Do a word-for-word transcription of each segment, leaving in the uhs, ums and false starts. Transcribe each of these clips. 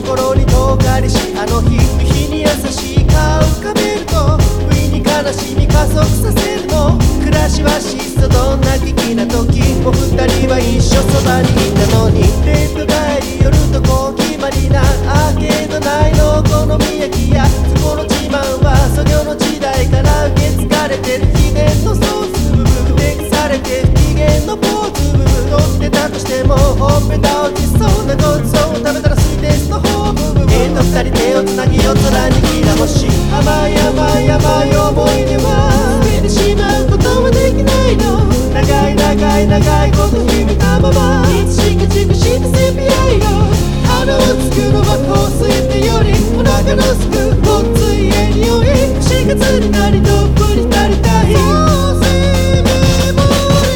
心に遠かりしあの日日に優しい顔浮かべると不意に悲しみ加速させるの。暮らしは質素どんな危機な時も二人は一緒そばにいたのに。デート帰り夜とこう決まりなアーケード内のお好み焼きやそこの自慢は創業の時代から受け継がれてる秘伝のソース部分メイクされて不機嫌のポーズ部分取ってたとしてもほっぺた落ちそうなごちそうを食べたらスイーテストホーム部分えーと二人手をつなぎ夜空にきら星甘い甘い甘い思い出は捨ててしまうことはできないの。長い長い長いこと秘めたままいつしか熟してせび合いよ。花をつくのは香水ってよりお腹のすくごっついえ匂い不死活になりどっぷり浸りたい。そうせメモ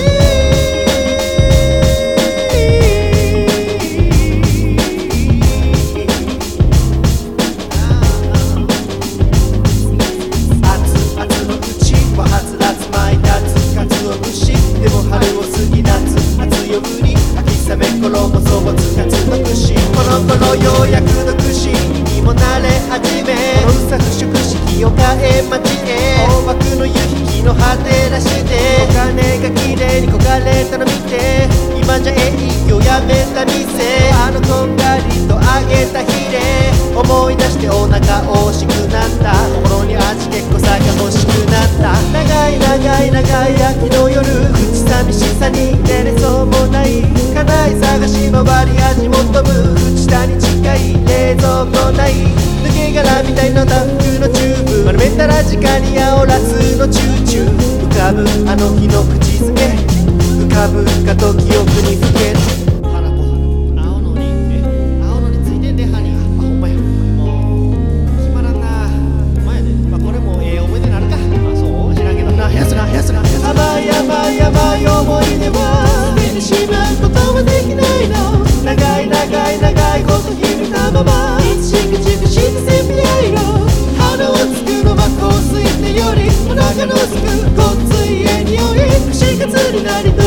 でも春を過ぎ夏夏夜に秋雨衣そぼつ夏の串この頃ようやくの串にも慣れ始めこのうさふしく式を変え街へ大枠の夕日の果てらしてお金が綺麗に焦がれたの見て今じゃ営業やめた店あのこんがりと揚げたヒレ思い出してお腹惜しくなった心に味結構さが欲しくなった長い長い長い秋の夜口寂しさに寝れそうもない課題探し回り味求む口下に近い冷蔵庫ない抜け殻みたいなダックのチューブ丸めたら直に煽らすのチューチュー浮かぶあの日の口づけ浮かぶかと記憶にふける花子青のりえ青のりついてんでハニーあほんまやもう決まらんなお前でまあこれもええ思い出になるかあそう知らんけどなやつなやつな甘い甘い甘い思い出は捨ててしまうことはできないの。長い長い長いこと秘めたままいつしか熟してせび合いの花をつくのは香水ってよりお腹のすくごっついえ匂い不死活になり